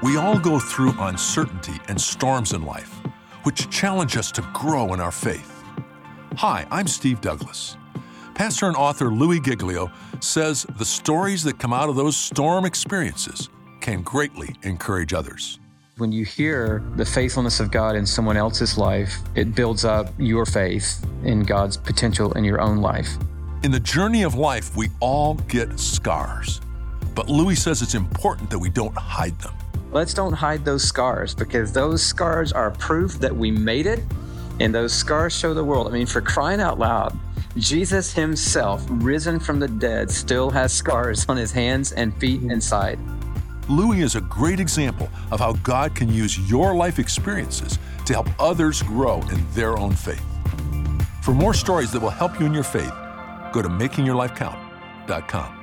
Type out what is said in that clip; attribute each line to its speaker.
Speaker 1: We all go through uncertainty and storms in life, which challenge us to grow in our faith. Hi, I'm Steve Douglas. Pastor and author Louie Giglio says the stories that come out of those storm experiences can greatly encourage others.
Speaker 2: When you hear the faithfulness of God in someone else's life, it builds up your faith in God's potential in your own life.
Speaker 1: In the journey of life, we all get scars, but Louie says it's important that we don't hide them.
Speaker 2: Let's don't hide those scars, because those scars are proof that we made it, and those scars show the world. I mean, for crying out loud, Jesus himself, risen from the dead, still has scars on his hands and feet and side.
Speaker 1: Louie is a great example of how God can use your life experiences to help others grow in their own faith. For more stories that will help you in your faith, go to makingyourlifecount.com.